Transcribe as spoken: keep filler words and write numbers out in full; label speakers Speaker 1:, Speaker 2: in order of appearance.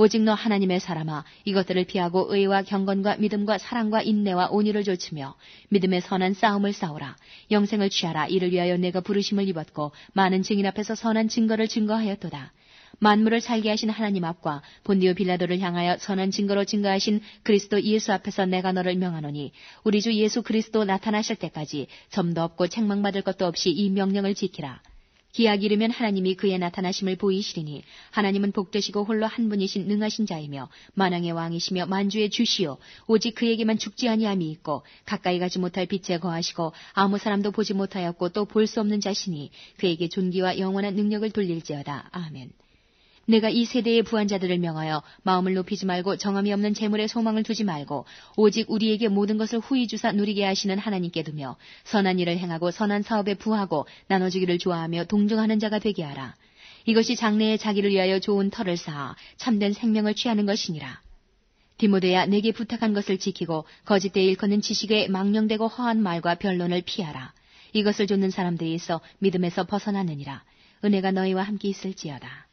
Speaker 1: 오직 너 하나님의 사람아, 이것들을 피하고 의와 경건과 믿음과 사랑과 인내와 온유를 좇으며 믿음의 선한 싸움을 싸우라. 영생을 취하라. 이를 위하여 내가 부르심을 입었고 많은 증인 앞에서 선한 증거를 증거하였도다. 만물을 살게 하신 하나님 앞과 본디오 빌라도를 향하여 선한 증거로 증거하신 그리스도 예수 앞에서 내가 너를 명하노니 우리 주 예수 그리스도 나타나실 때까지 점도 없고 책망받을 것도 없이 이 명령을 지키라. 기약이 이르면 하나님이 그의 나타나심을 보이시리니 하나님은 복되시고 홀로 한 분이신 능하신 자이며 만왕의 왕이시며 만주의 주시오. 오직 그에게만 죽지 아니함이 있고 가까이 가지 못할 빛에 거하시고 아무 사람도 보지 못하였고 또 볼 수 없는 자시니 그에게 존귀와 영원한 능력을 돌릴지어다. 아멘. 내가 이 세대의 부한자들을 명하여 마음을 높이지 말고 정함이 없는 재물에 소망을 두지 말고 오직 우리에게 모든 것을 후히 주사 누리게 하시는 하나님께 두며 선한 일을 행하고 선한 사업에 부하고 나눠주기를 좋아하며 동정하는 자가 되게 하라. 이것이 장래에 자기를 위하여 좋은 터를 쌓아 참된 생명을 취하는 것이니라. 디모데야, 내게 부탁한 것을 지키고 거짓되이 일컫는 지식에 망령되고 허한 말과 변론을 피하라. 이것을 좇는 사람들이 있어 믿음에서 벗어나느니라. 은혜가 너희와 함께 있을지어다.